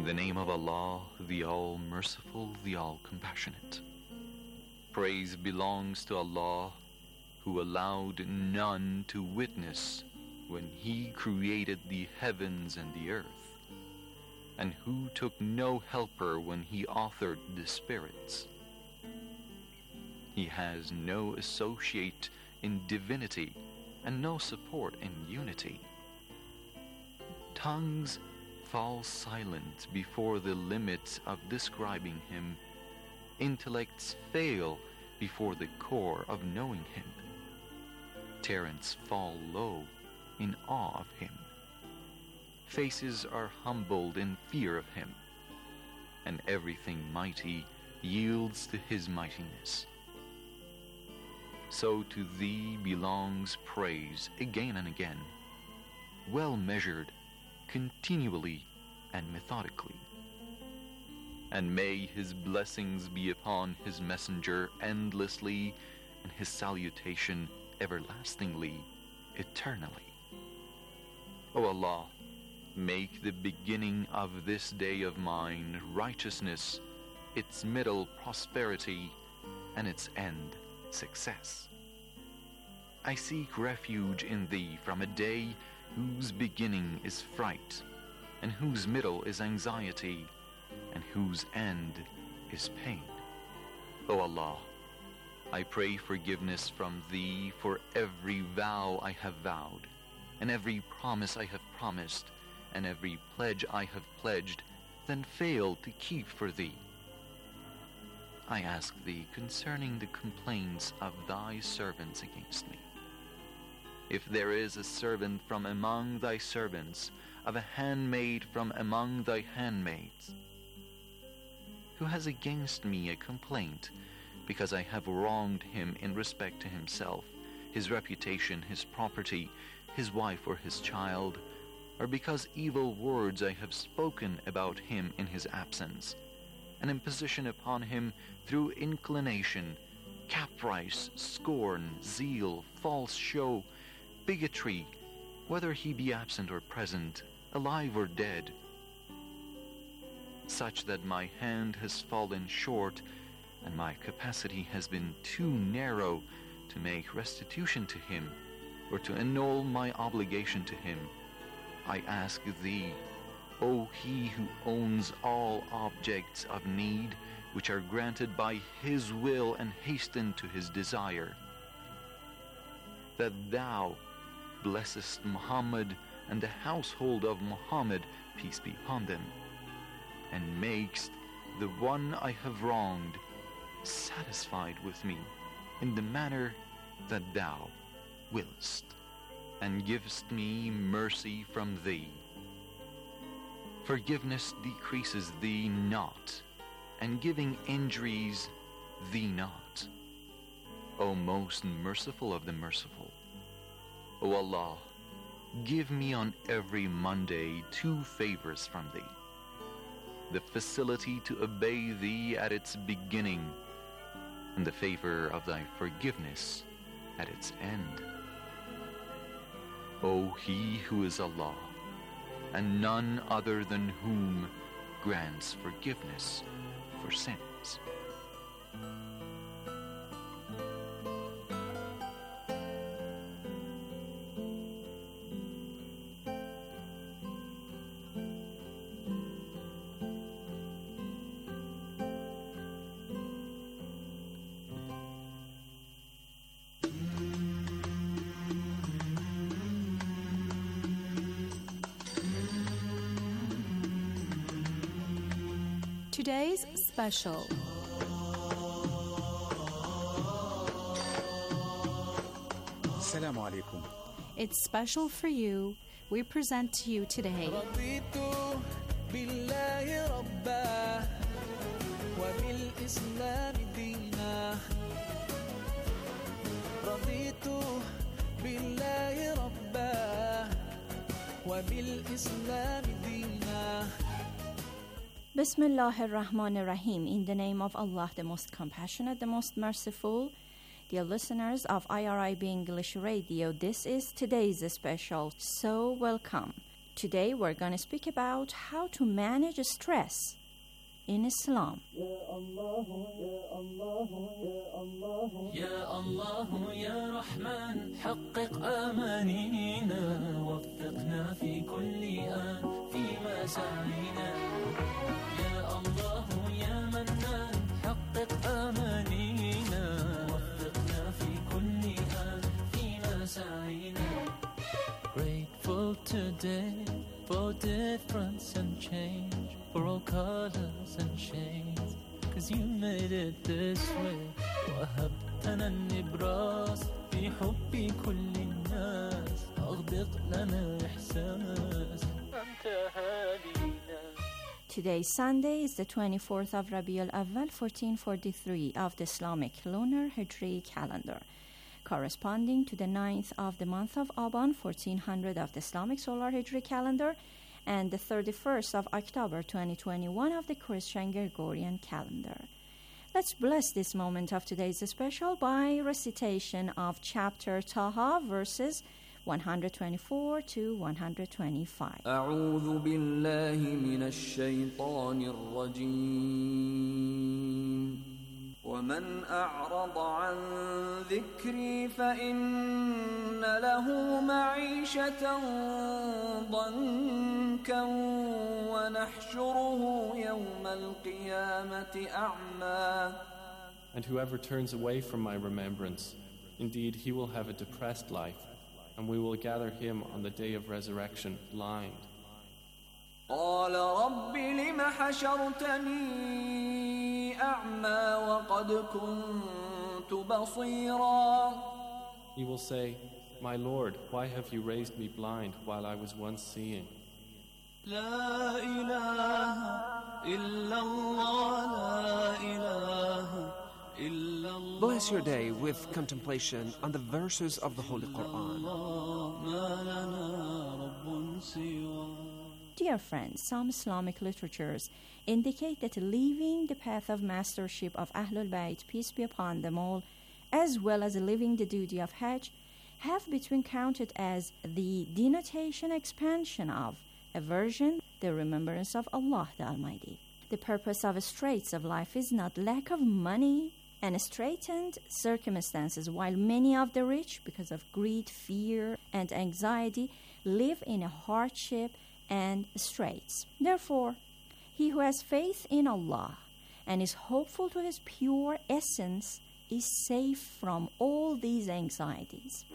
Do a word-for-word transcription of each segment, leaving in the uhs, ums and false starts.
In the name of Allah, the All-Merciful, the All-Compassionate. Praise belongs to Allah, who allowed none to witness when He created the heavens and the earth, and who took no helper when He authored the spirits. He has no associate in divinity and no support in unity. Tongues fall silent before the limits of describing Him. Intellects fail before the core of knowing Him. Talents fall low in awe of Him. Faces are humbled in fear of Him, and everything mighty yields to His mightiness. So to Thee belongs praise again and again, well measured, continually and methodically. And may His blessings be upon His messenger endlessly, and His salutation everlastingly, eternally. O Allah, make the beginning of this day of mine righteousness, its middle prosperity, and its end success. I seek refuge in Thee from a day whose beginning is fright, and whose middle is anxiety, and whose end is pain. O Allah, I pray forgiveness from Thee for every vow I have vowed, and every promise I have promised, and every pledge I have pledged, then failed to keep for Thee. I ask Thee concerning the complaints of Thy servants against me. If there is a servant from among Thy servants, of a handmaid from among Thy handmaids, who has against me a complaint, because I have wronged him in respect to himself, his reputation, his property, his wife or his child, or because evil words I have spoken about him in his absence, an imposition upon him through inclination, caprice, scorn, zeal, false show, bigotry, whether he be absent or present, alive or dead, such that my hand has fallen short and my capacity has been too narrow to make restitution to him or to annul my obligation to him, I ask Thee, O He who owns all objects of need which are granted by His will and hasten to His desire, that Thou blessest Muhammad and the household of Muhammad, peace be upon them, and makest the one I have wronged satisfied with me in the manner that Thou willest, and givest me mercy from Thee. Forgiveness decreases Thee not, and giving injuries Thee not. O most merciful of the merciful, O Allah, give me on every Monday two favors from Thee: the facility to obey Thee at its beginning, and the favor of Thy forgiveness at its end. O He who is Allah, and none other than whom grants forgiveness for sins. Today's special. Assalamu alaikum. It's special for you. We present to you today رضيت بالله ربا وبالإسلام دينا رضيت بالله ربا وبالإسلام دينا. Bismillah ar-Rahman ar-Rahim. In the name of Allah, the most compassionate, the most merciful. Dear listeners of I R I B English Radio, this is today's special. So welcome. Today we're going to speak about how to manage stress in Islam. يا الله يا رحمن حقق آمانينا وفقنا في كل آن في مساعينا يا الله يا منان حقق آمانينا وفقنا في كل آن في مساعينا. Grateful today for difference and change, for all colors and shades, cause you made it this way. وهبتنا النبراس في حب كل الناس، أغدق لنا إحساس أنت هادينا. Today, Sunday, is the twenty-fourth of Rabiul Awwal, fourteen forty-three of the Islamic lunar Hijri calendar, corresponding to the ninth of the month of Aban, fourteen hundred of the Islamic solar Hijri calendar, and the thirty-first of October, twenty twenty-one of the Christian Gregorian calendar. Let's bless this moment of today's special by recitation of chapter Taha, verses one twenty-four to one twenty-five. أعوذ بالله من الشيطان الرجيم. ومن أعرض عن ذكري فإن له معيشة ضنكا ونحشره يوم القيامة أعمى. And whoever turns away from my remembrance, indeed he will have a depressed life, and we will gather him on the day of resurrection blind. قال رب لم حشرتني أعمى وقد كنت بصيرا. He will say, My Lord, why have you raised me blind while I was once seeing? لا إله إلا الله لا إله إلا الله. Bless your day with contemplation on the verses of the Holy Quran. ما لنا رب سواه. Dear friends, some Islamic literatures indicate that leaving the path of mastership of Ahlul Bayt, peace be upon them all, as well as living the duty of Hajj, have been counted as the denotation expansion of aversion, the remembrance of Allah the Almighty. The purpose of straits of life is not lack of money and straitened circumstances, while many of the rich, because of greed, fear, and anxiety, live in a hardship and straits. Therefore, he who has faith in Allah and is hopeful to his pure essence is safe from all these anxieties.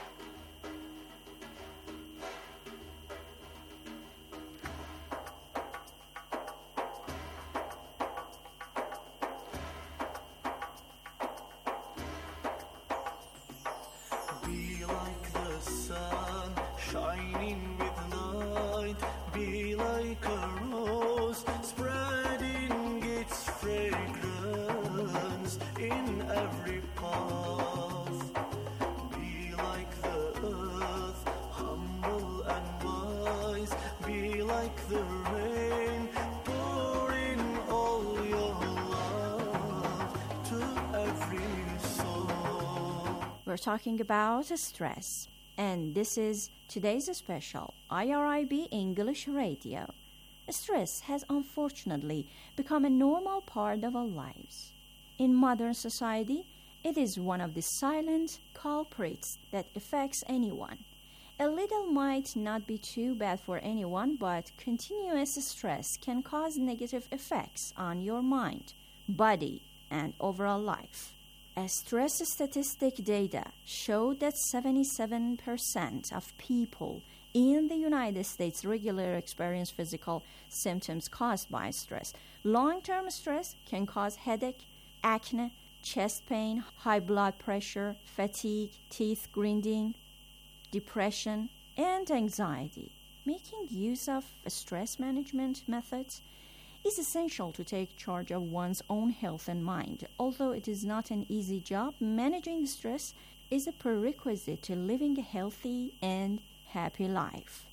Be like the sun shining with light, be like a rose spreading its fragrance in every path. Be like the earth, humble and wise, be like the rain, pouring all your love to every soul. We're talking about stress, and this is today's special I R I B English Radio. Stress has unfortunately become a normal part of our lives. In modern society, it is one of the silent culprits that affects anyone. A little might not be too bad for anyone, but continuous stress can cause negative effects on your mind, body, and overall life. A stress statistic data showed that seventy-seven percent of people in the United States regularly experience physical symptoms caused by stress. Long-term stress can cause headache, acne, chest pain, high blood pressure, fatigue, teeth grinding, depression, and anxiety. Making use of stress management methods is essential to take charge of one's own health and mind. Although it is not an easy job, managing stress is a prerequisite to living a healthy and happy life.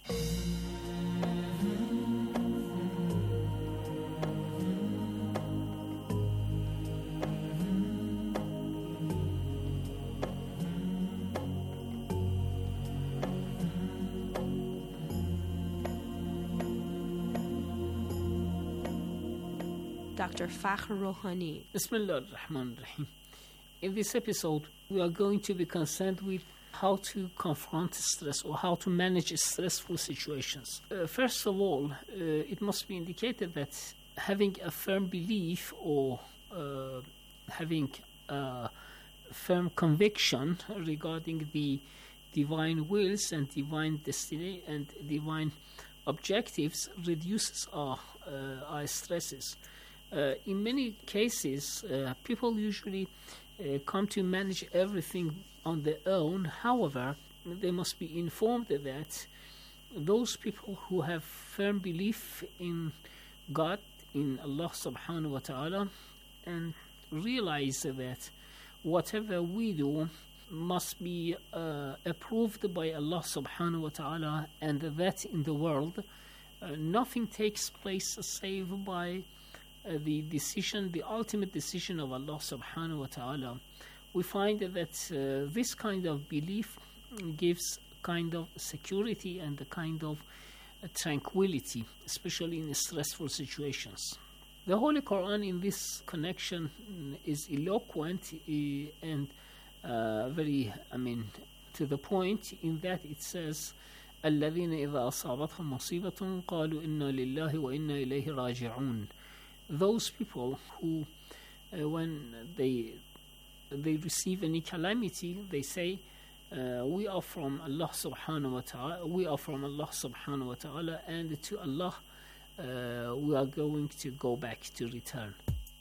Doctor Fakhr Rouhani. Bismillah ar-Rahman ar-Rahim. In this episode, we are going to be concerned with how to confront stress or how to manage stressful situations. Uh, first of all, uh, it must be indicated that having a firm belief or uh, having a firm conviction regarding the divine wills and divine destiny and divine objectives reduces our, uh, our stresses. Uh, in many cases, uh, people usually uh, come to manage everything on their own. However, they must be informed that those people who have firm belief in God, in Allah subhanahu wa ta'ala, and realize that whatever we do must be uh, approved by Allah subhanahu wa ta'ala, and that in the world uh, nothing takes place save by uh, the decision, the ultimate decision of Allah subhanahu wa ta'ala. We find that uh, this kind of belief gives kind of security and a kind of uh, tranquility, especially in stressful situations. The Holy Quran in this connection is eloquent uh, and uh, very, I mean, to the point, in that it says, الَّذِينَ إِذَا أَصَابَتْهُمْ مُصِيبَةٌ قَالُوا إِنَّا لِلَّهِ وَإِنَّا إِلَيْهِ رَاجِعُونَ. Those people who, uh, when they they receive any calamity, they say, uh, we are from Allah subhanahu wa ta'ala, we are from Allah subhanahu wa ta'ala, and to Allah uh, we are going to go back to return.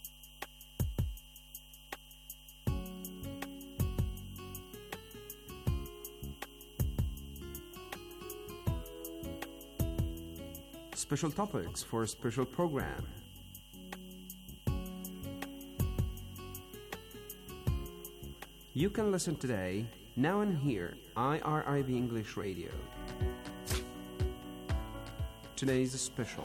Special topics for a special program. You can listen today, now and here, I R I B English Radio. Today's special.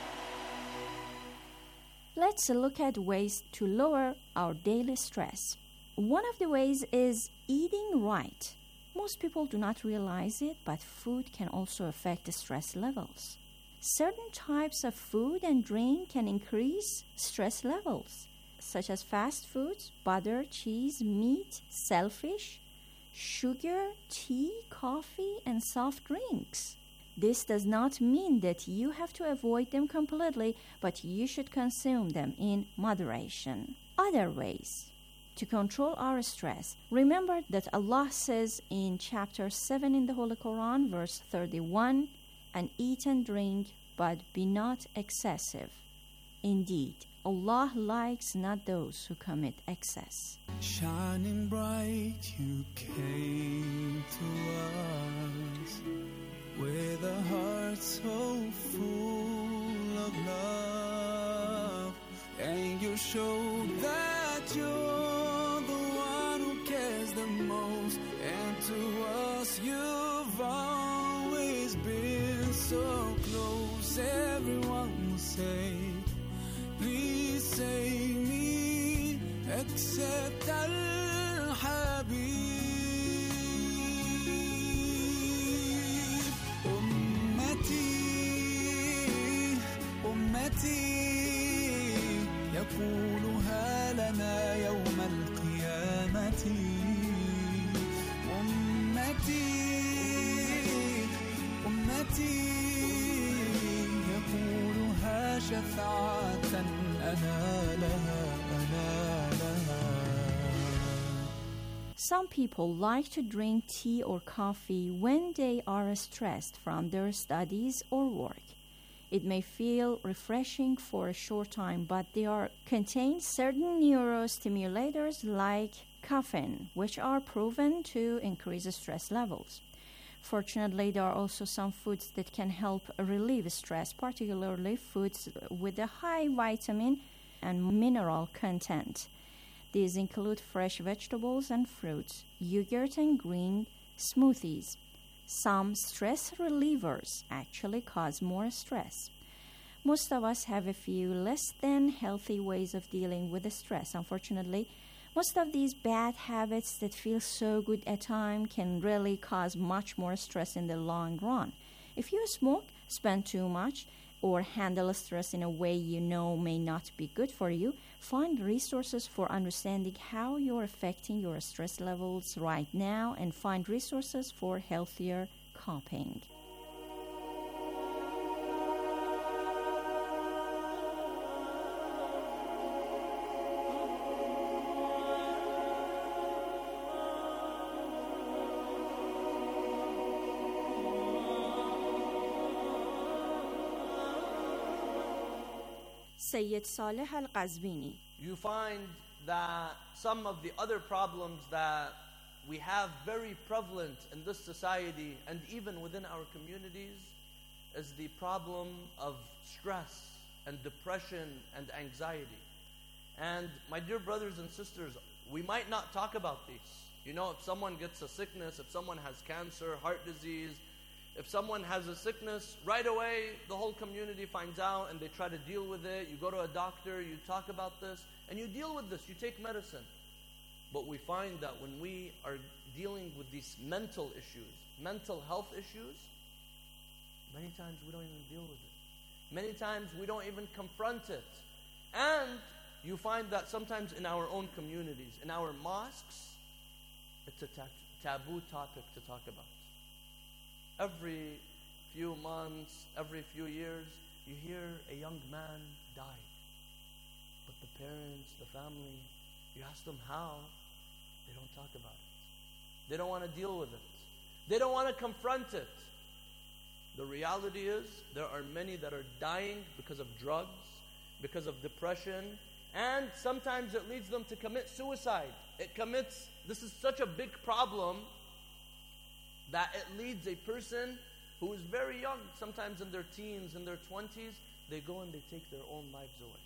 Let's look at ways to lower our daily stress. One of the ways is eating right. Most people do not realize it, but food can also affect the stress levels. Certain types of food and drink can increase stress levels, such as fast foods, butter, cheese, meat, shellfish, sugar, tea, coffee, and soft drinks. This does not mean that you have to avoid them completely, but you should consume them in moderation. Other ways to control our stress. Remember that Allah says in chapter seven in the Holy Quran, verse thirty-one, and eat and drink, but be not excessive. Indeed, Allah likes not those who commit excess. Shining bright, you came to us with a heart so full of love, and you showed that you're the one who cares the most, and to us you've always been so close. Everyone will say, please save me, except Al-Habib. Ummati, Ummati, يقولها لنا يوم القيامة. Ummati, Ummati, يقولها شفاعة أنا لها أنا لها. Some people like to drink tea or coffee when they are stressed from their studies or work. It may feel refreshing for a short time, but they are contain certain neurostimulators like caffeine, which are proven to increase stress levels. Fortunately, there are also some foods that can help relieve stress, particularly foods with a high vitamin and mineral content. These include fresh vegetables and fruits, yogurt and green smoothies. Some stress relievers actually cause more stress. Most of us have a few less than healthy ways of dealing with the stress. Unfortunately, most of these bad habits that feel so good at times can really cause much more stress in the long run. If you smoke, spend too much, or handle stress in a way you know may not be good for you, find resources for understanding how you're affecting your stress levels right now and find resources for healthier coping. Sayyid Saleh Al-Qazwini. You find that some of the other problems that we have very prevalent in this society and even within our communities is the problem of stress and depression and anxiety. And my dear brothers and sisters, we might not talk about these. You know, if someone gets a sickness, if someone has cancer, heart disease, if someone has a sickness, right away the whole community finds out and they try to deal with it. You go to a doctor, you talk about this, and you deal with this, you take medicine. But we find that when we are dealing with these mental issues, mental health issues, many times we don't even deal with it. Many times we don't even confront it. And you find that sometimes in our own communities, in our mosques, it's a ta- taboo topic to talk about. Every few months, every few years, you hear a young man die. But the parents, the family, you ask them how, they don't talk about it. They don't want to deal with it. They don't want to confront it. The reality is, there are many that are dying because of drugs, because of depression, and sometimes it leads them to commit suicide. It commits, this is such a big problem that it leads a person who is very young, sometimes in their teens, in their twenties, they go and they take their own lives away.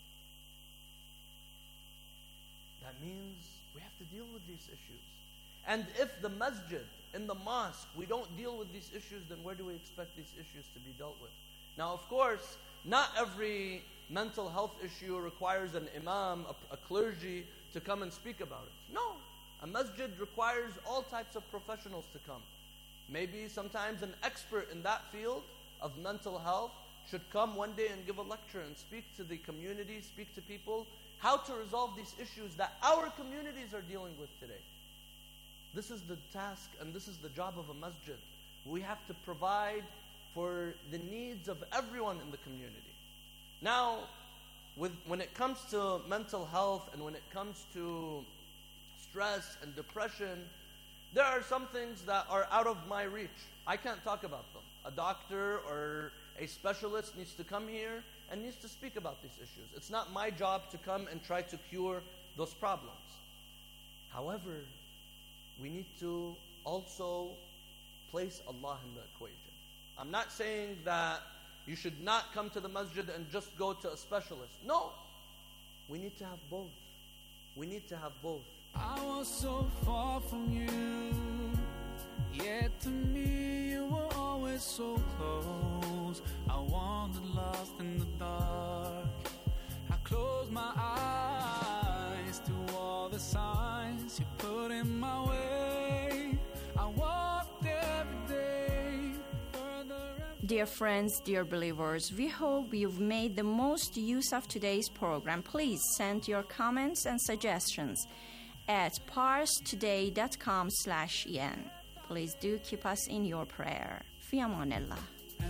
That means we have to deal with these issues. And if the masjid, in the mosque, we don't deal with these issues, then where do we expect these issues to be dealt with? Now, of course, not every mental health issue requires an imam, a, a clergy, to come and speak about it. No, a masjid requires all types of professionals to come. Maybe sometimes an expert in that field of mental health should come one day and give a lecture and speak to the community, speak to people, how to resolve these issues that our communities are dealing with today. This is the task and this is the job of a masjid. We have to provide for the needs of everyone in the community. Now, with, when it comes to mental health and when it comes to stress and depression, there are some things that are out of my reach. I can't talk about them. A doctor or a specialist needs to come here and needs to speak about these issues. It's not my job to come and try to cure those problems. However, we need to also place Allah in the equation. I'm not saying that you should not come to the masjid and just go to a specialist. No, we need to have both. We need to have both. I was so far from you, yet to me you were always so close. I wandered lost in the dark. I closed my eyes to all the signs you put in my way. I walked every day further and Dear friends, dear believers, we hope you've made the most use of today's program. Please send your comments and suggestions at parstoday.com slash en. Please do keep us in your prayer. Fi amanillah.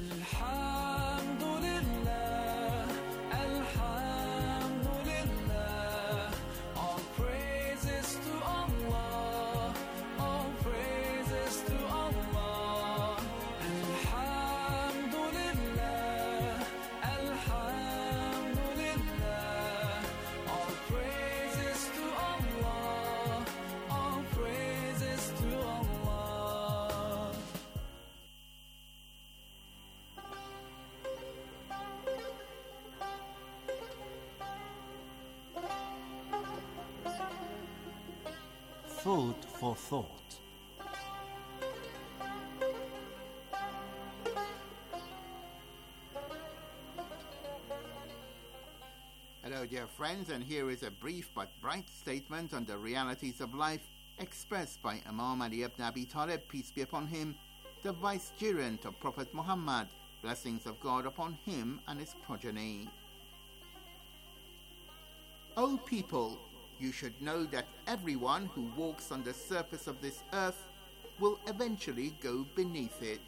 Alhamdulillah, Alhamdulillah, all praises to Allah, all praises to Allah. Alhamdulillah, Alhamdulillah, all praises to Allah, all praises to Allah. Food for thought. Hello, dear friends, and here is a brief but bright statement on the realities of life expressed by Imam Ali ibn Abi Talib, peace be upon him, the vicegerent of Prophet Muhammad, Blessings of God upon him and his progeny. O people, you should know that everyone who walks on the surface of this earth will eventually go beneath it.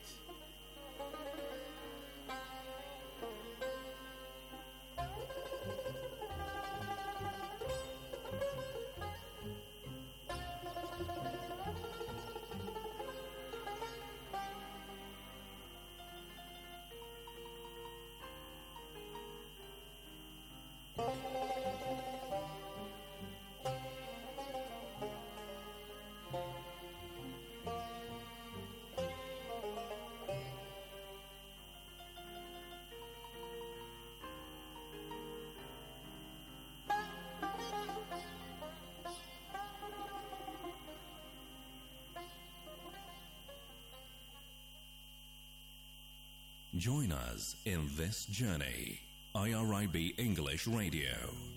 Join us in this journey. I R I B English Radio.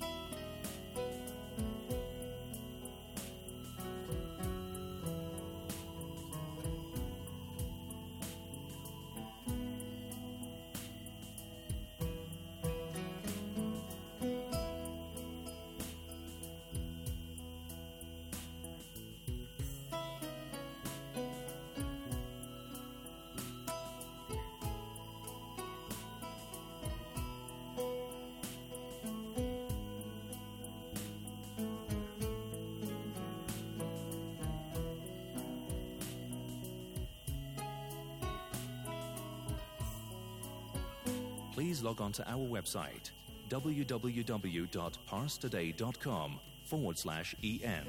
Please log on to our website, www.parstoday.com forward slash EN.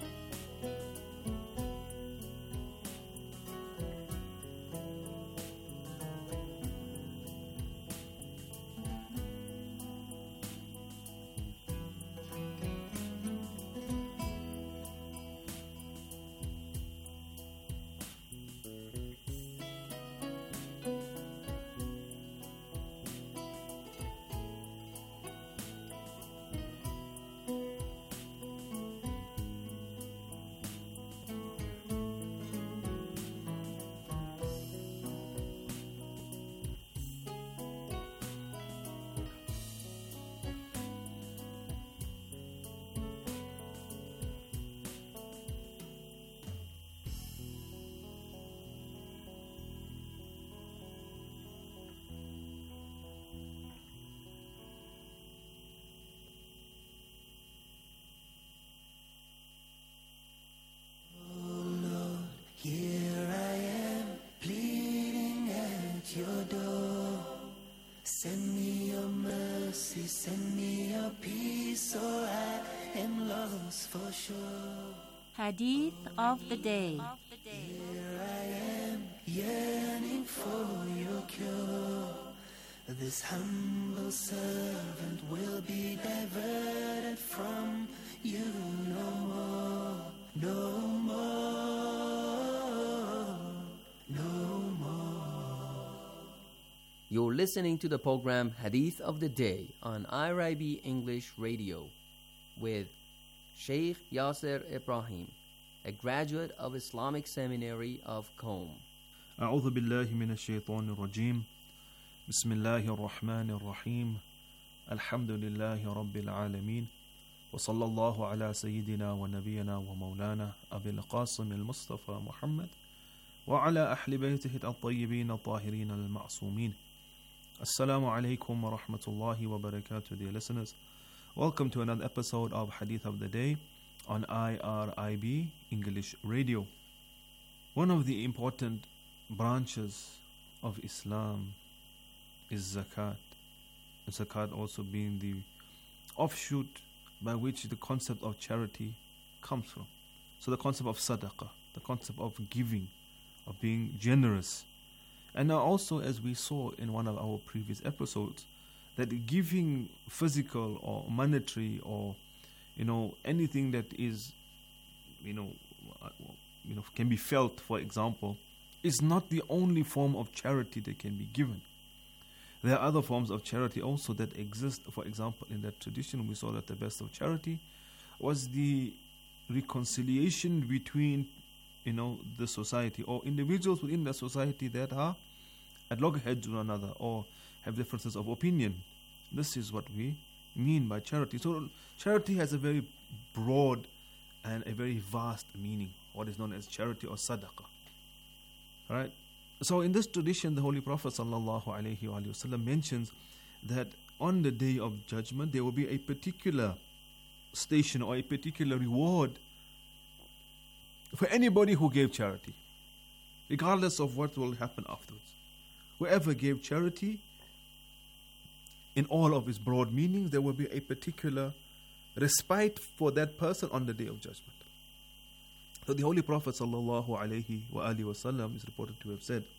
Send me your mercy, send me your peace, or I am lost for sure. Hadith of the day. Here I am, yearning for your cure. This humble servant will be diverted from you no more, no more, no more. You're listening to the program Hadith of the Day on I R I B English Radio with Sheikh Yasser Ibrahim, a graduate of Islamic Seminary of Qom. أعوذ بالله من الشيطان الرجيم بسم الله الرحمن الرحيم الحمد لله رب العالمين وصلى الله على سيدنا ونبينا ومولانا أبي القاسم المصطفى محمد وعلى أهل بيته الطيبين الطاهرين المعصومين. Assalamu alaikum wa rahmatullahi wa barakatuh, dear listeners. Welcome to another episode of Hadith of the Day on I R I B English Radio. One of the important branches of Islam is zakat. Zakat also being the offshoot by which the concept of charity comes from. So the concept of sadaqah, the concept of giving, of being generous. And now also, as we saw in one of our previous episodes, that giving physical or monetary or, you know, anything that is, you know, you know, can be felt, for example, is not the only form of charity that can be given. There are other forms of charity also that exist. For example, in that tradition, we saw that the best of charity was the reconciliation between, you know, the society or individuals within the society that are at loggerheads with one another or have differences of opinion. This is what we mean by charity. So charity has a very broad and a very vast meaning, what is known as charity or sadaqah. Alright? So in this tradition, the Holy Prophet sallallahu alaihi wasallam mentions that on the day of judgment, there will be a particular station or a particular reward for anybody who gave charity, regardless of what will happen afterwards. Whoever gave charity, in all of its broad meanings, there will be a particular respite for that person on the day of judgment. So the Holy Prophet sallallahu alaihi wasallam is reported to have said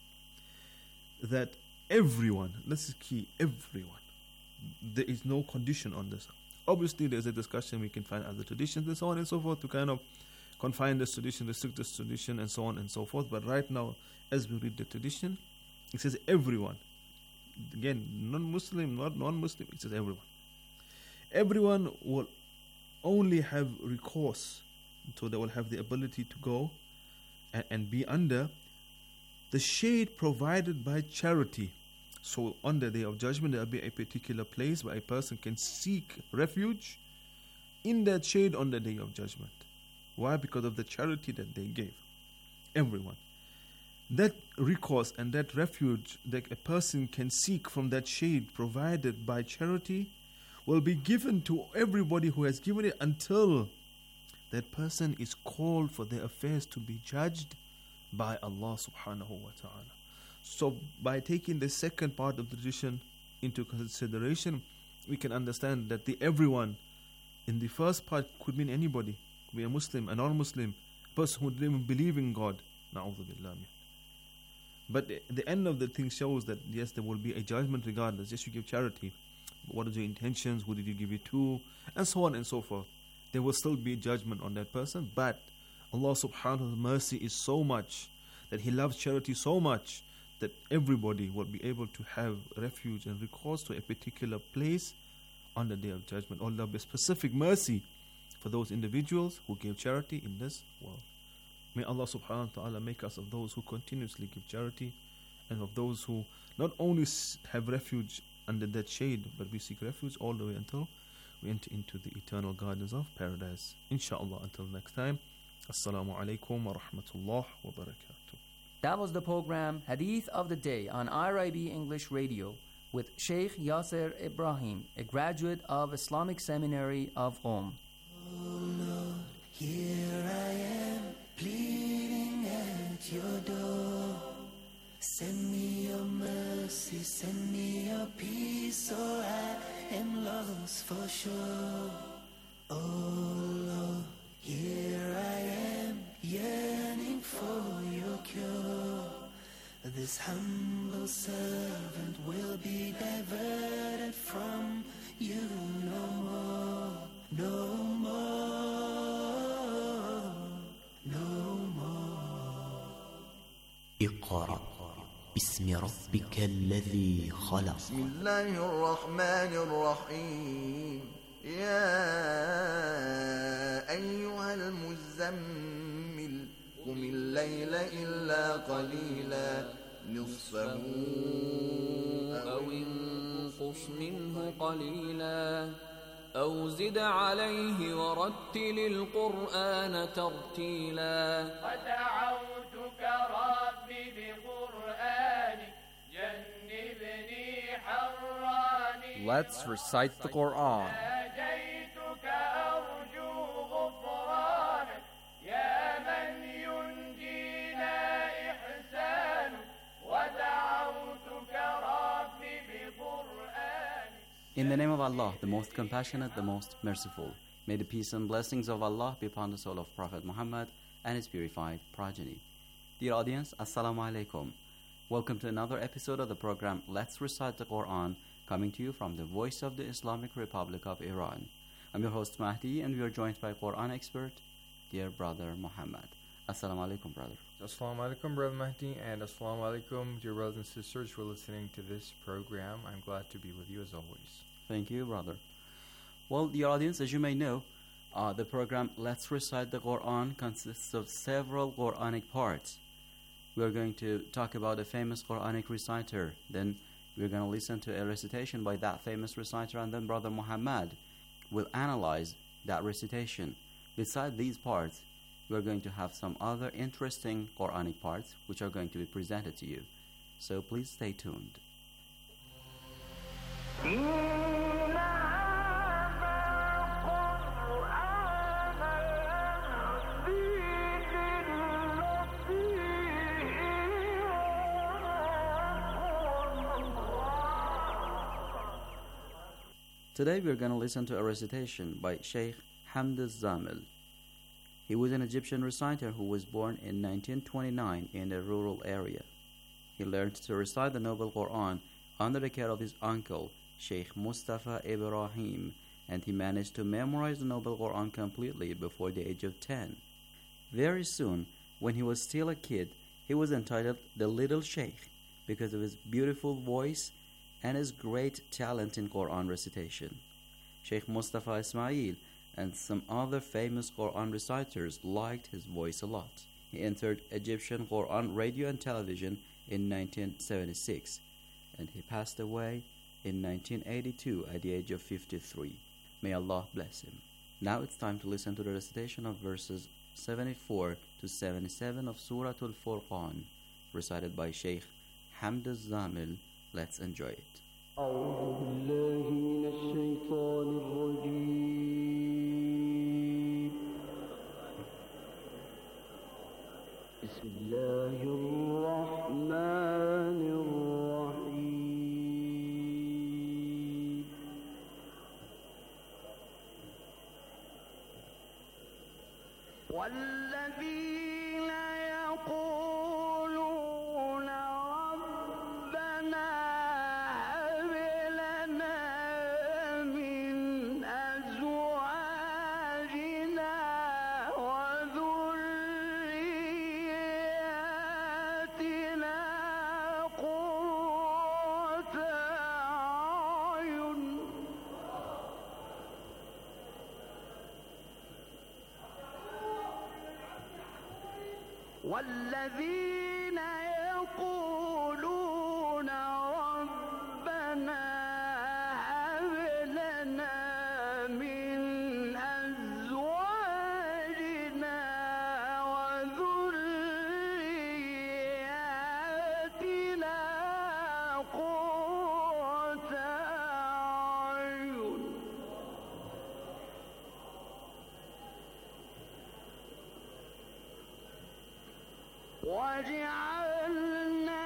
that everyone, this is key, everyone, there is no condition on this. Obviously, there's a discussion, we can find other traditions and so on and so forth to kind of confine this tradition, restrict this tradition and so on and so forth. But right now, as we read the tradition, it says everyone. Again, non-Muslim, not non-Muslim, it says everyone. Everyone will only have recourse, so they will have the ability to go and, and be under the shade provided by charity. So on the day of judgment, there will be a particular place where a person can seek refuge in that shade on the day of judgment. Why? Because of the charity that they gave. Everyone. That recourse and that refuge that a person can seek from that shade provided by charity will be given to everybody who has given it until that person is called for their affairs to be judged by Allah subhanahu wa ta'ala. So by taking the second part of the tradition into consideration, we can understand that the everyone in the first part could mean anybody. Could be a Muslim, a non-Muslim, a person who didn't even believe in God. Na'udhu billah. But the, the end of the thing shows that yes, there will be a judgment regardless. Yes, you give charity, but what are your intentions? Who did you give it to? And so on and so forth. There will still be judgment on that person, but Allah subhanahu wa ta'ala's mercy is so much that He loves charity so much that everybody will be able to have refuge and recourse to a particular place on the day of judgment. Or there will be specific mercy for those individuals who gave charity in this world. May Allah subhanahu wa ta'ala make us of those who continuously give charity and of those who not only have refuge under that shade, but we seek refuge all the way until we enter into the eternal gardens of paradise. Inshallah, until next time. Assalamu alaikum wa rahmatullah wa barakatuh. That was the program Hadith of the Day on I R I B English Radio with Sheikh Yasser Ibrahim, a graduate of Islamic Seminary of Qom. Oh Lord, here I am, pleading at your door. Send me your mercy, send me your peace, or I am lost for sure. Oh Lord, here I am, yearning for your cure. This humble servant will be diverted from you no more, no more, no more. اقرأ باسم ربك الذي خلق. بسم الله الرحمن الرحيم. يا أيها المزمل قم الليل إلا قليلا نصفه أو انقص منه قليلا أو زد عليه ورتل القرآن ترتيلا ودعوتك ربي بقرآنك جنبني حراني. Let's recite the Quran. ناجيتك أرجو غفرانك يا من ينجينا إحسانك ودعوتك ربي بقرآنك. In the name of Allah, the most compassionate, the most merciful. May the peace and blessings of Allah be upon the soul of Prophet Muhammad and his purified progeny. Dear audience, Assalamu alaikum. Welcome to another episode of the program Let's Recite the Quran, coming to you from the voice of the Islamic Republic of Iran. I'm your host Mahdi, and we are joined by Quran expert, dear brother Muhammad. Assalamu alaikum, brother. Assalamu alaikum, brother Mahdi, and assalamu alaikum, dear brothers and sisters who are listening to this program. I'm glad to be with you as always. Thank you, brother. Well, dear audience, as you may know, uh, the program Let's Recite the Quran consists of several Quranic parts. we are going to talk about a famous Quranic reciter. Then we're going to listen to a recitation by that famous reciter, and then Brother Muhammad will analyze that recitation. Beside these parts, we are going to have some other interesting Quranic parts which are going to be presented to you. So please stay tuned. Today we are going to listen to a recitation by Sheikh Hamd al-Zamil. He was an Egyptian reciter who was born in nineteen twenty-nine in a rural area. He learned to recite the Noble Quran under the care of his uncle, Sheikh Mustafa Ibrahim, and he managed to memorize the Noble Quran completely before the age of ten. Very soon, when he was still a kid, he was entitled the Little Sheikh because of his beautiful voice and his great talent in Quran recitation. Sheikh Mustafa Ismail and some other famous Quran reciters liked his voice a lot. He entered Egyptian Quran radio and television in nineteen seventy-six, and he passed away in nineteen eighty-two at the age of fifty-three. May Allah bless him. Now it's time to listen to the recitation of verses seventy-four to seventy-seven of Surah Al-Furqan, recited by Sheikh Hamd al-Zamil. Let's enjoy it. أعوذ بالله من الشيطان الرجيم. بسم الله الرحمن الرحيم. والذين يقولون ربنا هب لنا من أزواجنا وذرياتنا قرة أعين والذين يقولون ربنا هب لنا من أزواجنا وذرياتنا قرة أعين وجعلنا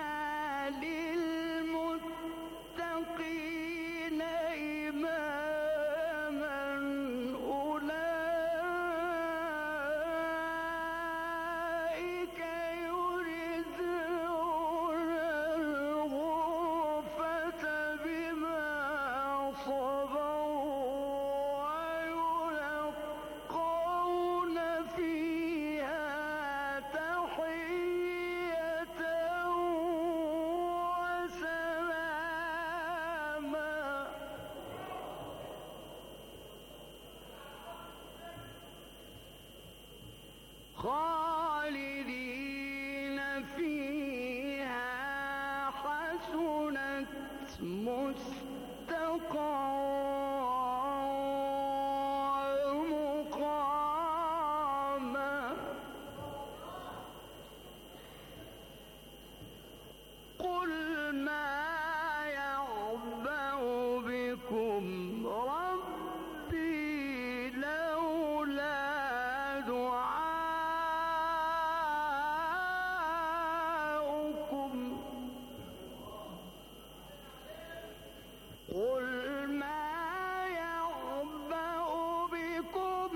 للمتقين إماما أولئك يريدون الغرفة بما صبروا ويلقون فيها تحية وسلاما خالدين فيها حسنت مستقرا مقاما قل ما يعبأ بكم ربي لولا دعاؤكم قل ما يعبأ بكم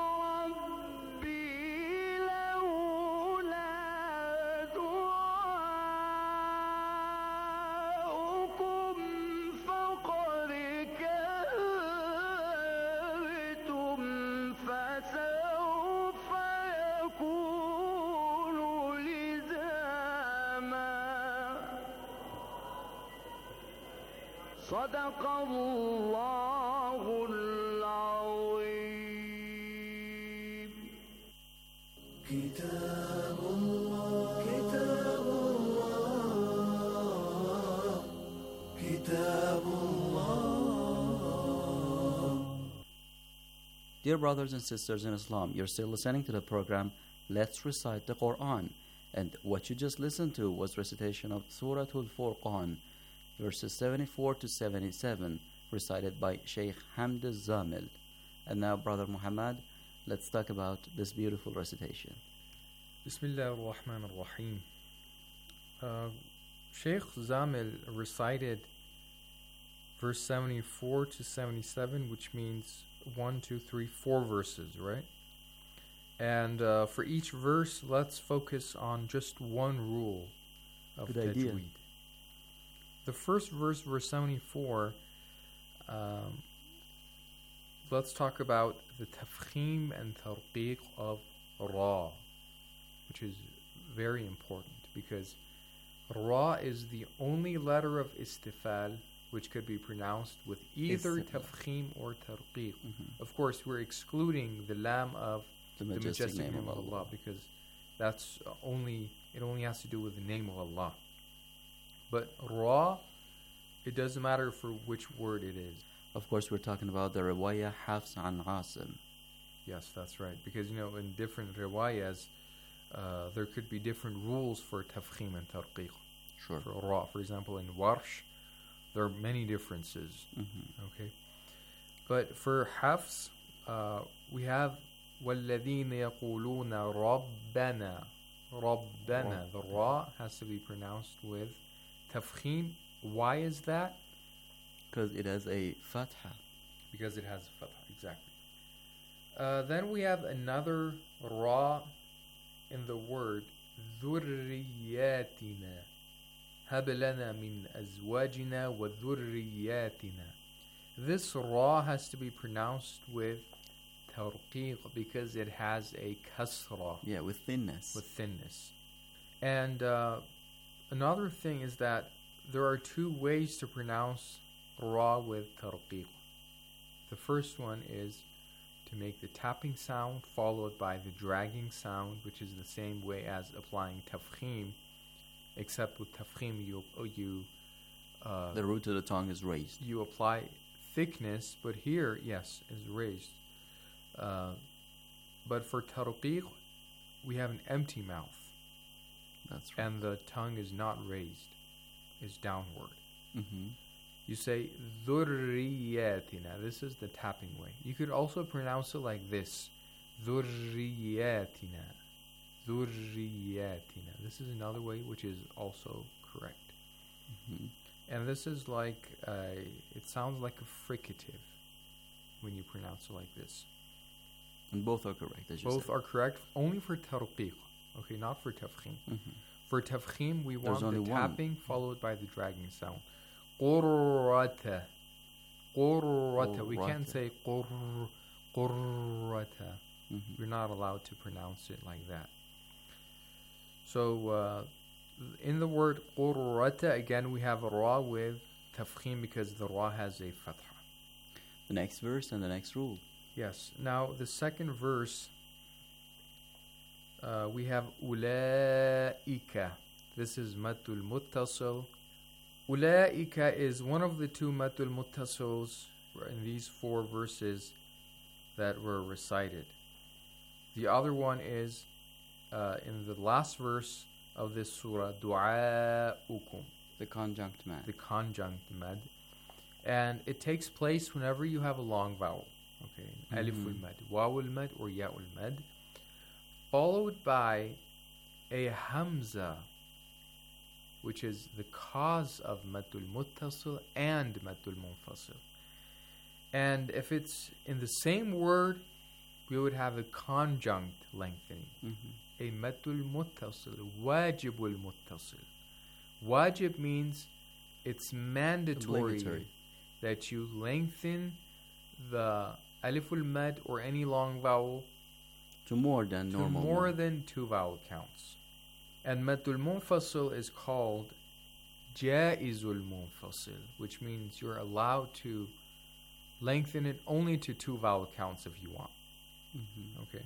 ربي لولا دعاؤكم فقد كذبتم فسوف يكون لزاما صدق الله العظيم. كتاب الله كتاب Dear brothers and sisters in Islam, you're still listening to the program Let's Recite the Quran. And what you just listened to was recitation of Surah Al-Furqan, verses seventy-four to seventy-seven, recited by Sheikh Hamd al-Zamil. And now, Brother Muhammad, let's talk about this beautiful recitation. Bismillah ar-Rahman ar-Rahim. Uh, Sheikh Zamil recited verse seventy-four to seventy-seven, which means one, two, three, four verses, right? And uh, for each verse, let's focus on just one rule of Good idea. tajweed. The first verse, verse seventy-four, um, let's talk about the tafkhim and tarqiq of ra, which is very important because ra is the only letter of istifal which could be pronounced with either tafkhim or tarqiq. Mm-hmm. Of course, we're excluding the lam of The the majestic, majestic name, name of of Allah. Allah because that's only it only has to do with the name of Allah. But ra, it doesn't matter for which word it is. Of course, we're talking about the riwayah Hafs an Asim. Yes, that's right. Because, you know, in different riwayas, uh, there could be different rules for tafkhim and tarqiq. Sure. For ra. For example, in warsh, there are many differences. Mm-hmm. Okay. But for Hafs, uh, we have وَالَّذِينَ يَقُولُونَ رَبَّنَا رَبَّنَا. The ra has to be pronounced with tafkhim. Why is that? Because it has a fatha. Because it has a fatha, exactly. Uh, then we have another ra in the word ذُرِّيَّاتِنَا هَبْ لَنَا مِنْ أَزْوَاجِنَا وَذُرِّيَّاتِنَا. This ra has to be pronounced with tarqiq because it has a kasra. Yeah, with thinness. With thinness. And uh, another thing is that there are two ways to pronounce ra with tarqiq. The first one is to make the tapping sound followed by the dragging sound, which is the same way as applying tafkhim, except with tafkhim you you uh, the root of the tongue is raised. You apply thickness, but here, yes, is raised. Uh, but for tarqiq, we have an empty mouth. That's right. And the tongue is not raised, is downward. Mm-hmm. You say ذُرِّيَّاتِنَا. This is the tapping way. You could also pronounce it like this. ذُرِّيَّاتِنَا. ذُرِّيَّاتِنَا. This is another way which is also correct. Mm-hmm. And this is like, a, it sounds like a fricative when you pronounce it like this. And both are correct, as you Both said. are correct, only for tarqiq. Okay, not for tafkhim. Mm-hmm. For tafkhim, we There's want the only one. tapping followed by the dragging sound. Qurrata. Qurrata. We can't Qurrata. say qurr, qurrata. Mm-hmm. We're not allowed to pronounce it like that. So, uh, in the word qurrata, again, we have a ra with tafkhim because the ra has a fatha. The next verse and the next rule. Yes. Now, the second verse, uh, we have ulaika. This is matul muttasil. Ulaika is one of the two matul muttasils in these four verses that were recited. The other one is uh, in the last verse of this surah, du'a'ukum. The conjunct mad. The conjunct mad. And it takes place whenever you have a long vowel. Okay, Mhm. aliful mad, wawul mad, or ya'ul mad, followed by a hamza, which is the cause of matul muttasil and matul munfasil. And if it's in the same word, we would have a conjunct lengthening. Mm-hmm. A matul muttasil, wajibul muttasil. Wajib means it's mandatory Obligatory. that you lengthen the aliful mad or any long vowel To more than to normal. more mad. than two vowel counts. And matul munfasil is called jaizul munfasil, which means you're allowed to lengthen it only to two vowel counts if you want. Mm-hmm. Okay.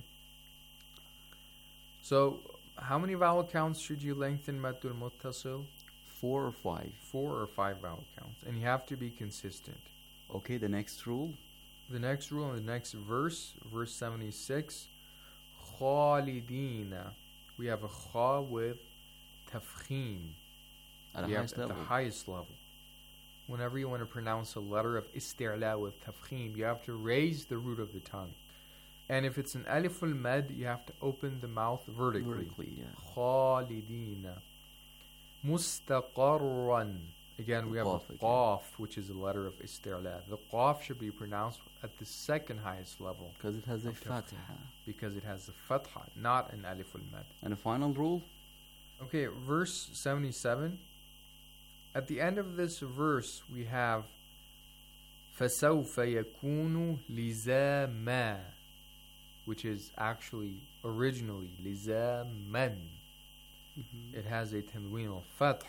So, how many vowel counts should you lengthen matul muttasil? Four or five. Four or five vowel counts, and you have to be consistent. Okay, the next rule. the next rule in the next verse, verse seventy-six, خالدين. We have a kha with tafkhim. At the We have highest at the level. highest level. Whenever you want to pronounce a letter of isti'la with tafkhim, you have to raise the root of the tongue. And if it's an alif al-mad, you have to open the mouth vertically. Vertically, yeah. خالدين. مستقرا. Again, we have Qaf a again. qaf, which is a letter of isti'la. The qaf should be pronounced at the second highest level. Because it has a of tafkhim. fatha. Because it has a fatha, not an alif al-mad. And the final rule? Okay, verse seventy-seven. At the end of this verse, we have فَسَوْفَ يَكُونُ لِزَامًا, which is actually originally لِزَامًا. Mm-hmm. It has a tanween al-fath.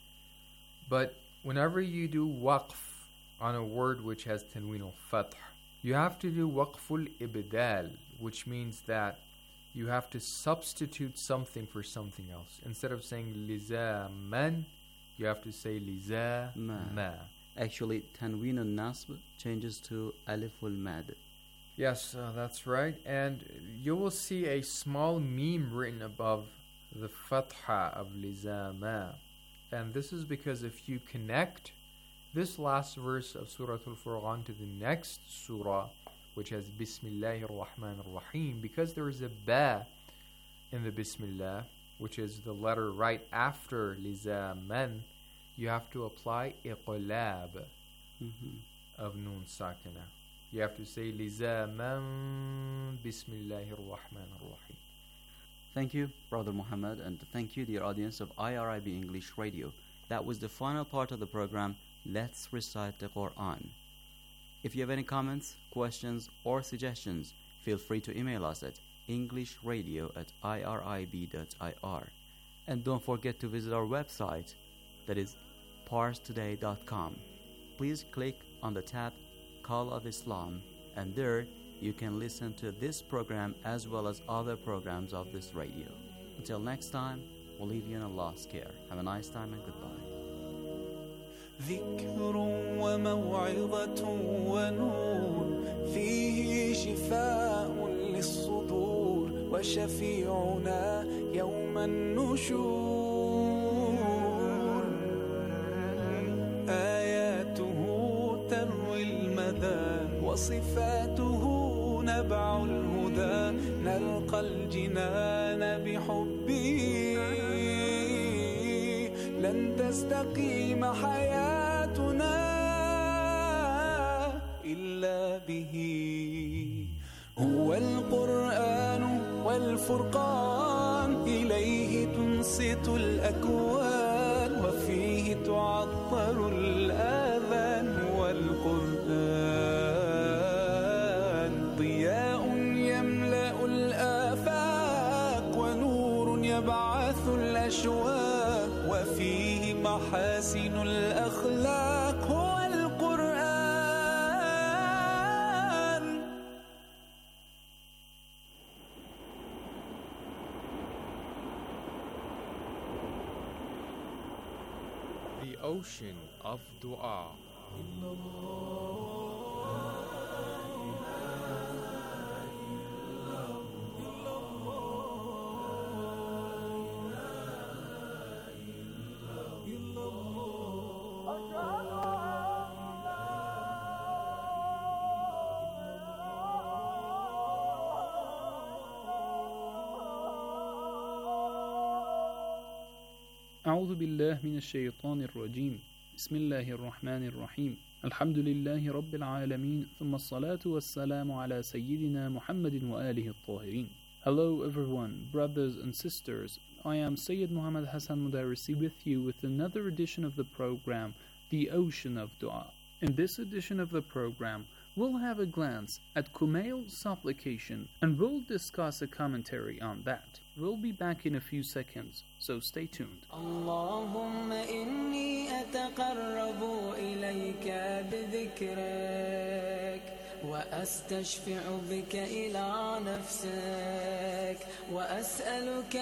But whenever you do waqf on a word which has tanween al-fath, you have to do waqful ibdal, which means that you have to substitute something for something else. Instead of saying lizaman, you have to say lizama. Ma. Actually, tanween al-nasb changes to alif al-mad. Yes, uh, that's right. And you will see a small meme written above the fatha of lizama. And this is because if you connect this last verse of Surah Al-Furqan to the next surah, which has Bismillahir Rahmanir Rahim, because there is a ba in the Bismillah, which is the letter right after lizaman, you have to apply iqlab Mm-hmm. of nun sakina. You have to say lizaman Bismillahir Rahmanir Rahim. Thank you, Brother Muhammad, and thank you, dear audience of I R I B English Radio. That was the final part of the program, Let's Recite the Quran. If you have any comments, questions, or suggestions, feel free to email us at englishradio at irib dot I R. And don't forget to visit our website, that is pars today dot com. Please click on the tab Call of Islam, and there you can listen to this program as well as other programs of this radio. Until next time, we'll leave you in Allah's care. Have a nice time and goodbye. ذكر وموعظة ونور فيه شفاء للصدور وشفيعنا يوم النشور آياته تروي المدى وصفاته نبع الهدى نلقى الجنان بحبه لن تستقيم حياتنا إلا به هو القرآن والفرقان إليه تنصت الأكوان وفيه تعطر الآذان والقرآن ضياء يملأ الآفاق ونور يبعث الأشواق وفيه محاسن الأخلاق هو القرآن. The ocean of dua. أعوذ بالله من الشيطان الرجيم بسم الله الرحمن الرحيم الحمد لله رب العالمين ثم الصلاة والسلام على سيدنا محمد وآله الطاهرين. Hello everyone, brothers and sisters. I am Sayyid Muhammad Hassan Mudarisi with you with another edition of the program, The Ocean of Dua. In this edition of the program, we'll have a glance at Kumail's supplication and we'll discuss a commentary on that. We'll be back in a few seconds, so stay tuned. اللهم إني أتقرب إليك بذكرك وأستشفع بك إلى نفسك وأسألك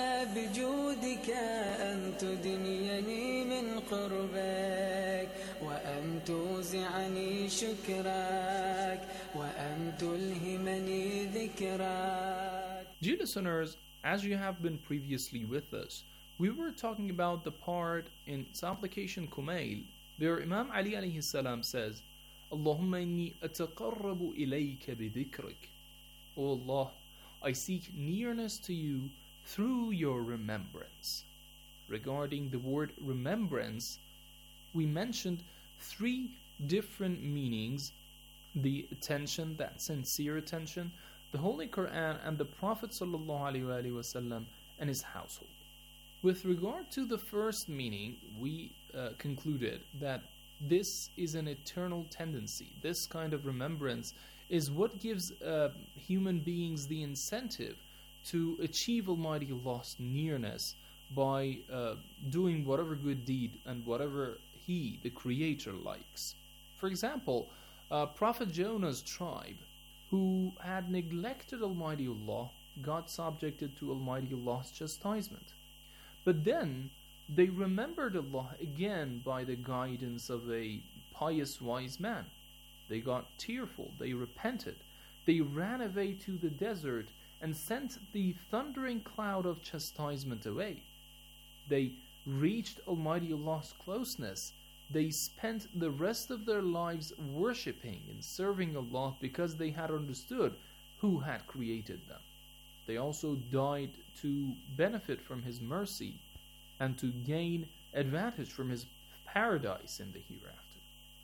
بجودك أن تدنيني من قربك وأن توزعني شكرك وأن تلهمني ذكرك. Dear listeners, as you have been previously with us, we were talking about the part in Supplication Kumail where Imam Ali alayhi salam says, Allahumma inni ataqarrabu ilayka bidhikrik. O Allah, I seek nearness to you through your remembrance. Regarding the word remembrance, we mentioned three different meanings: the attention, that sincere attention, the Holy Quran, and the Prophet ﷺ and his household. With regard to the first meaning, we uh, concluded that this is an eternal tendency. This kind of remembrance is what gives uh, human beings the incentive to achieve Almighty Allah's nearness by uh, doing whatever good deed and whatever He, the Creator, likes. For example, uh, Prophet Jonah's tribe, who had neglected Almighty Allah, got subjected to Almighty Allah's chastisement. But then they remembered Allah again by the guidance of a pious wise man. They got tearful, they repented, they ran away to the desert and sent the thundering cloud of chastisement away. They reached Almighty Allah's closeness. They spent the rest of their lives worshipping and serving Allah because they had understood who had created them. They also died to benefit from His mercy and to gain advantage from His paradise in the hereafter.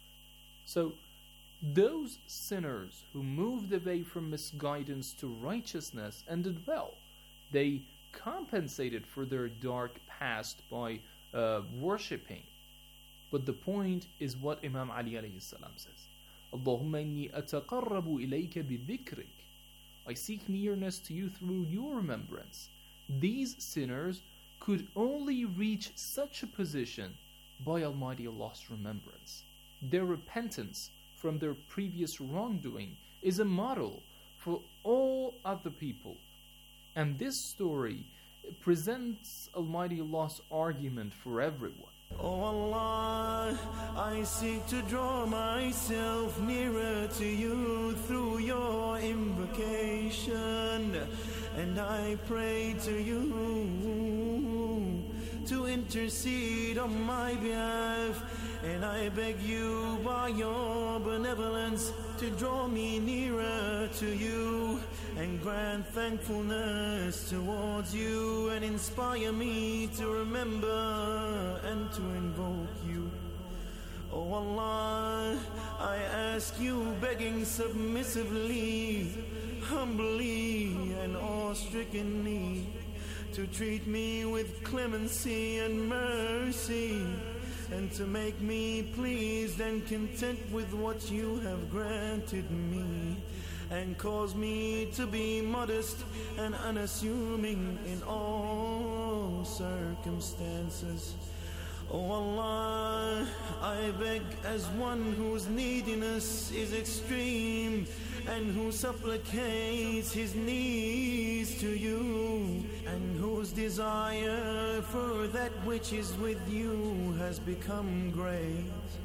So, those sinners who moved away from misguidance to righteousness and did well, they compensated for their dark past by uh, worshipping. But the point is what Imam Ali alayhi salam says. Allahumma inni ataqarrabu ilayka bidhikrik. I seek nearness to you through your remembrance. These sinners could only reach such a position by Almighty Allah's remembrance. Their repentance from their previous wrongdoing is a model for all other people. And this story presents Almighty Allah's argument for everyone. Oh Allah, I seek to draw myself nearer to you through your invocation, and I pray to you to intercede on my behalf, and I beg you by your benevolence to draw me nearer to you and grant thankfulness towards you and inspire me to remember and to invoke you. Oh Allah, I ask you begging submissively, humbly and awe-strickenly to treat me with clemency and mercy, and to make me pleased and content with what you have granted me, and cause me to be modest and unassuming in all circumstances. Oh Allah, I beg as one whose neediness is extreme and who supplicates his needs to you, and whose desire for that which is with you has become great.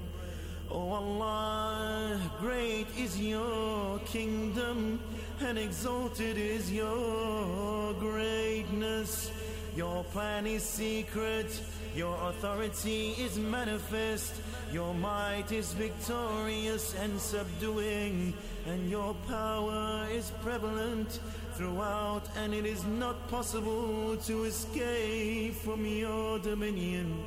Oh Allah, great is your kingdom and exalted is your greatness. Your plan is secret, your authority is manifest, your might is victorious and subduing, and your power is prevalent throughout, and it is not possible to escape from your dominion.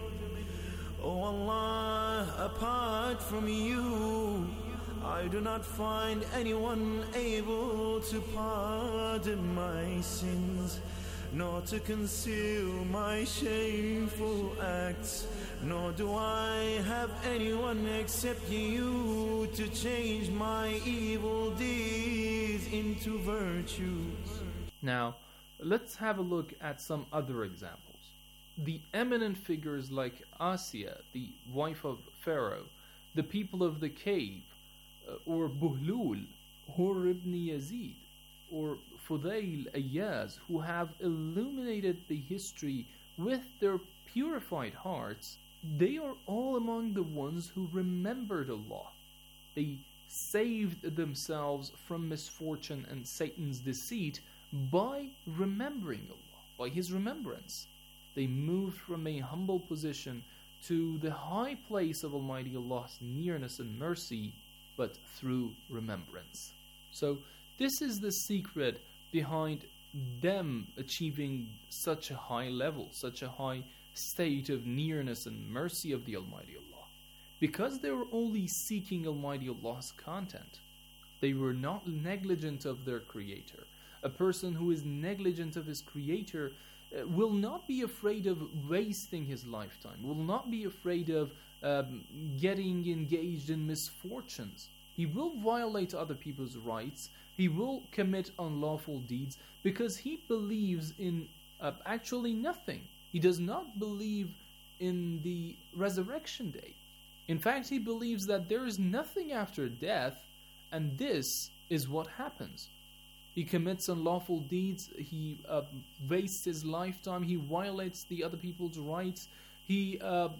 Oh Allah, apart from you, I do not find anyone able to pardon my sins, nor to conceal my shameful acts, nor do I have anyone except you to change my evil deeds into virtues. Now, let's have a look at some other examples. The eminent figures like Asiya, the wife of Pharaoh, the people of the cave, uh, or Buhlul, Hur ibn Yazid, or Fudail Ayyaz, who have illuminated the history with their purified hearts, they are all among the ones who remembered Allah. They saved themselves from misfortune and Satan's deceit by remembering Allah, by His remembrance. They moved from a humble position to the high place of Almighty Allah's nearness and mercy, but through remembrance. So this is the secret behind them achieving such a high level, such a high state of nearness and mercy of the Almighty Allah. Because they were only seeking Almighty Allah's content, they were not negligent of their Creator. A person who is negligent of his Creator uh, will not be afraid of wasting his lifetime, will not be afraid of um, getting engaged in misfortunes. He will violate other people's rights, he will commit unlawful deeds because he believes in uh, actually nothing. He does not believe in the resurrection day. In fact, he believes that there is nothing after death, and this is what happens. He commits unlawful deeds, he uh, wastes his lifetime, he violates the other people's rights, he uh,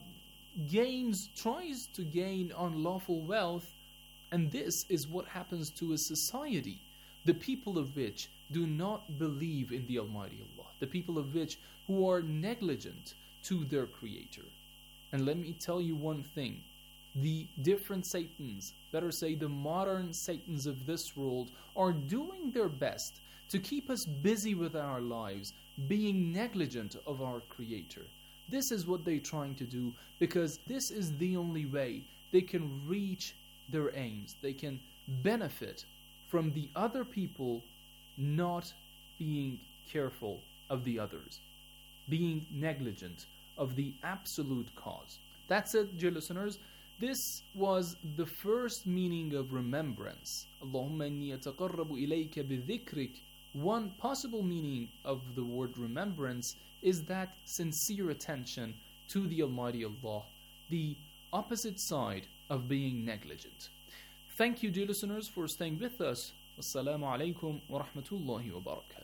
gains, tries to gain unlawful wealth, and this is what happens to a society, the people of which do not believe in the Almighty Allah, the people of which who are negligent to their Creator. And let me tell you one thing, the different Satans, better say the modern Satans of this world, are doing their best to keep us busy with our lives, being negligent of our Creator. This is what they're trying to do, because this is the only way they can reach their aims. They can benefit from the other people not being careful of the others, being negligent of the absolute cause. That's it, dear listeners. This was the first meaning of remembrance. Allahumma inni ataqarrabu ilayka bidhikrik. One possible meaning of the word remembrance is that sincere attention to the Almighty Allah, the opposite side of being negligent. Thank you, dear listeners, for staying with us. Assalamu alaikum wa rahmatullahi wa barakatuh.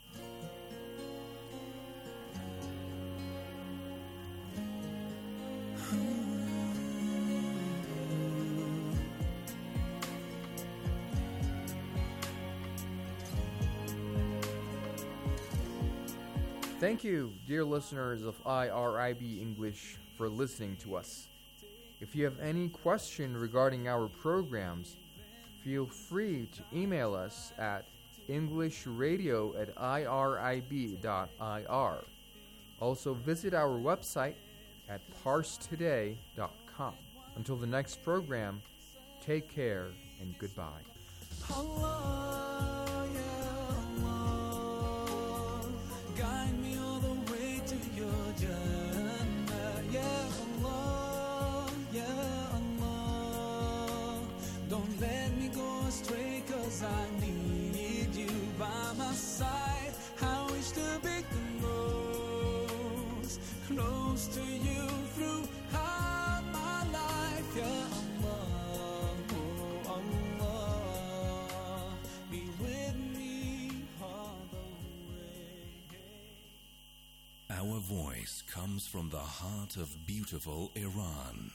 Thank you, dear listeners of I R I B English, for listening to us. If you have any question regarding our programs, feel free to email us at englishradio at irib dot I R. Also visit our website at parstoday dot com. Until the next program, take care and goodbye. Allah, ya Allah, guide me all the way to your Jannah. Ya Allah, ya Allah, don't let me go astray, 'cause I need you by my side. I wish to be close, close to you throughout my life. Ya Allah, oh Allah, be with me all the way. Our voice comes from the heart of beautiful Iran.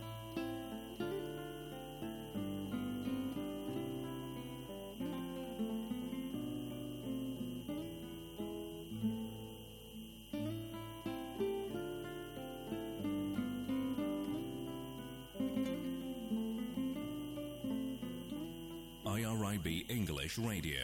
I R I B English Radio.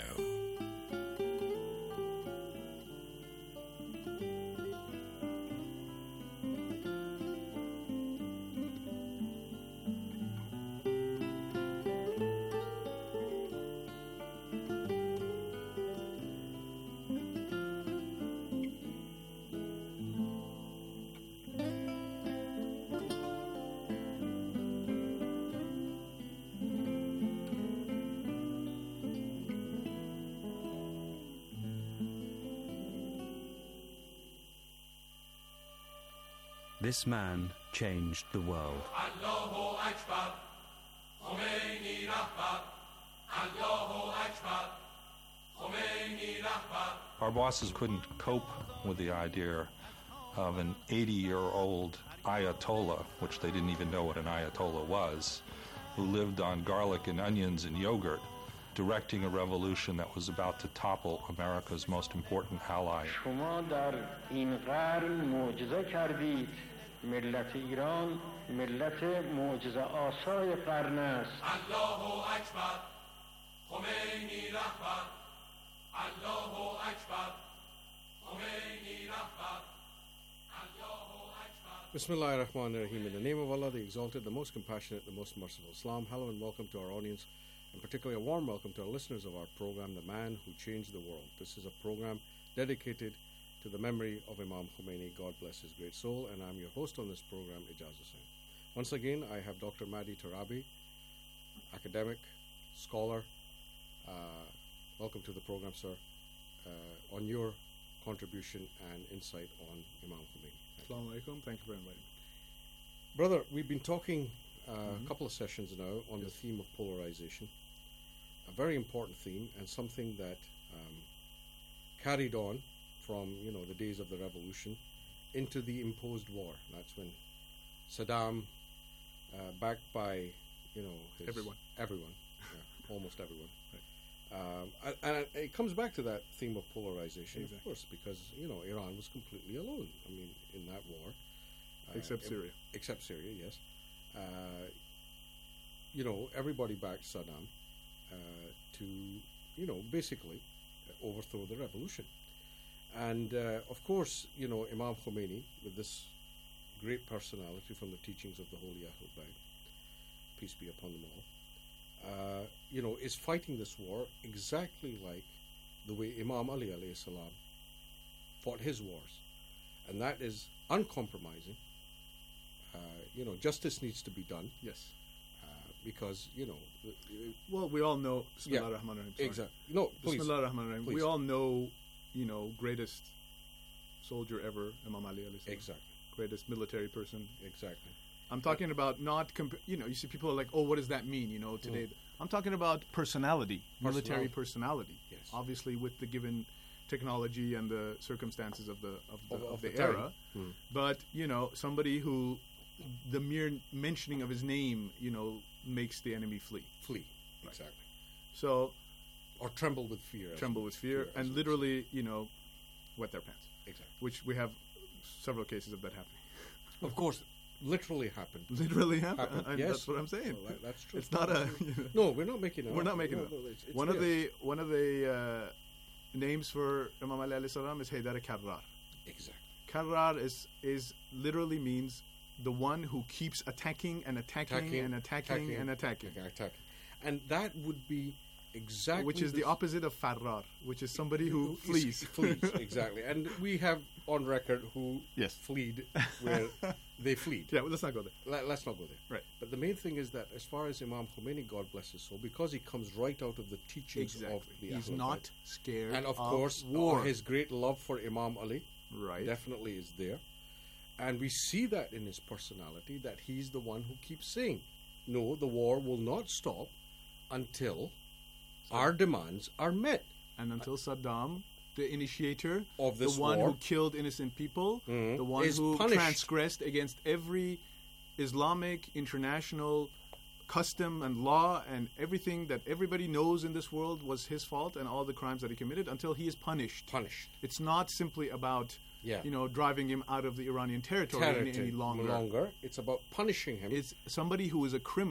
This man changed the world. Allahu Akbar, Khomeini Rahbar, Allahu Akbar, Khomeini Rahbar. Our bosses couldn't cope with the idea of an eighty-year-old Ayatollah, which they didn't even know what an Ayatollah was, who lived on garlic and onions and yogurt, directing a revolution that was about to topple America's most important ally. شما در این قرن معجزه کردید. ملت ایران ملت معجزه آسای قرن است. الله اکبر خمینی رهبر الله اکبر خمینی رهبر Bismillah ar-Rahman ar-Rahim. In the name of Allah, the Exalted, the Most Compassionate, the Most Merciful. Salam, hello and welcome to our audience, and particularly a warm welcome to our listeners of our program, The Man Who Changed the World. This is a program dedicated to the memory of Imam Khomeini, God bless his great soul, and I'm your host on this program, Ijaz Hussain. Once again, I have Doctor Mahdi Tarabi, academic, scholar. Uh, welcome to the program, sir, uh, on your contribution and insight on Imam Khomeini. Assalamu alaikum. Thank you for inviting me. Brother, we've been talking uh, Mhm. a couple of sessions now on the Yes. theme of polarization, a very important theme and something that um, carried on from, you know, the days of the revolution into the imposed war. That's when Saddam, uh, backed by, you know, his Everyone. everyone, yeah, almost everyone. Um, and, and it comes back to that theme of polarization, of Exactly. course, because, you know, Iran was completely alone. I mean, in that war. Uh, Except it- Syria. Except Syria, yes. Uh, you know, everybody backed Saddam uh, to, you know, basically overthrow the revolution. And, uh, of course, you know, Imam Khomeini, with this great personality from the teachings of the Holy Ahlul Bayt, peace be upon them all, uh, you know, is fighting this war exactly like the way Imam Ali alayhi salam fought his wars. And that is uncompromising. Uh, you know, justice needs to be done. Yes. Uh, because, you know... the- the- Well, we all know. Bismillah Yeah, ar-Rahman ar-Rahim. sorry. exactly. No, please. Bismillah ar-Rahman ar-Rahim. We Please. all know, you know, greatest soldier ever, Imam Ali alayhi salam. Exactly. Greatest military person. Exactly. I'm talking about not, comp- you know, you see people are like, oh, what does that mean, you know, today? Mm. I'm talking about personality, military Personality. personality. Yes. Obviously, with the given technology and the circumstances of the of the, Of- of of the, the time. era. Mm. But, you know, somebody who the mere mentioning of his name, you know, makes the enemy flee. Flee. Exactly. So, or tremble with fear. as tremble we- with fear, as and we literally, you know, wet their pants. Exactly. Which we have several cases of that happening. Of course, literally happened. Literally happened. Happened, And yes. that's what I'm saying. Well, that- that's true. It's not a. You know, No, we're not making it We're up. not making No, it up. no, it's- it's one of there. the one of the uh, names for Imam Ali alayhi salam is Haydar Karrar. Exactly. Karrar is is literally means the one who keeps attacking and attacking, Attacking, and attacking, attacking, and attacking. attacking, attacking. And that would be exactly Which is the this- opposite of Farrar, which is somebody who is- flees. flees, exactly. And we have on record who Yes. fleed where they fleed. Yeah, well, let's not go there. Let, let's not go there. Right. But the main thing is that as far as Imam Khomeini, God bless his soul, because he comes right out of the teachings Exactly. of the He's Ahlul not Bayt. scared And of of course, war. uh, his great love for Imam Ali Right. definitely is there. And we see that in his personality, that he's the one who keeps saying, no, the war will not stop until our demands are met. And until Saddam, the initiator Of this the one war. who killed innocent people, Mhm. the one Is who punished. transgressed against every Islamic international custom and law and everything that everybody knows in this world was his fault and all the crimes that he committed until he is punished. Punished. It's not simply about Yeah. you know driving him out of the Iranian territory any, Territory any longer. longer. It's about punishing him. It's somebody who is a criminal.